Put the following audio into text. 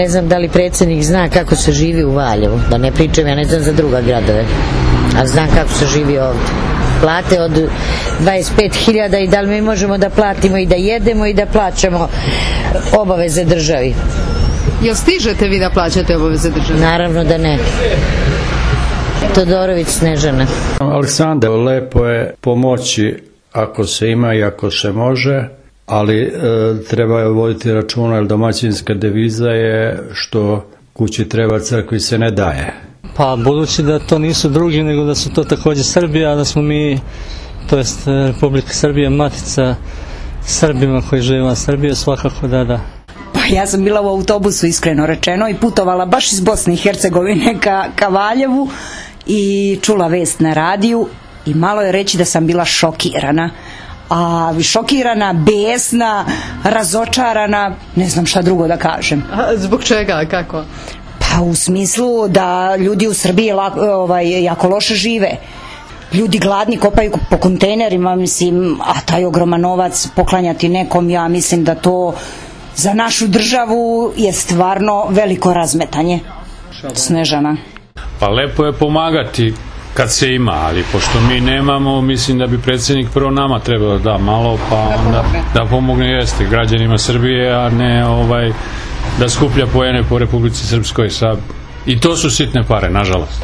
Ne znam da li predsjednik zna kako se živi u Valjevu, da ne pričam, ja ne znam za druga gradove, a znam kako se živi ovdje. Plate od 25.000 i da li mi možemo da platimo i da jedemo i da plaćamo obaveze državi. Jel stižete vi da plaćate obaveze državi? Naravno da ne. Todorović Snežana. Aleksandar, lepo je pomoći ako se ima i ako se može, ali treba voditi računa, jer domaćinska deviza je što kući treba, crkvi se ne daje. Pa budući da to nisu drugi, nego da su to također Srbija, da smo mi, to jest Republika Srbija, matica Srbima koji žive na Srbiji, svakako da. Pa ja sam bila u autobusu, iskreno rečeno, i putovala baš iz Bosne i Hercegovine ka Valjevu i čula vest na radiju i malo je reći da sam bila šokirana. Šokirana, besna, razočarana, ne znam šta drugo da kažem. A zbog čega, kako? Pa u smislu da ljudi u Srbiji jako loše žive. Ljudi gladni kopaju po kontejnerima, mislim, a taj ogroman novac poklanjati nekom, ja mislim da to za našu državu je stvarno veliko razmetanje. Snežana. Pa lepo je pomagati kad se ima, ali pošto mi nemamo, mislim da bi predsjednik prvo nama trebao da malo, pa onda da pomogne jeste građanima Srbije, a ne da skuplja poene po Republici Srpskoj. I to su sitne pare, nažalost.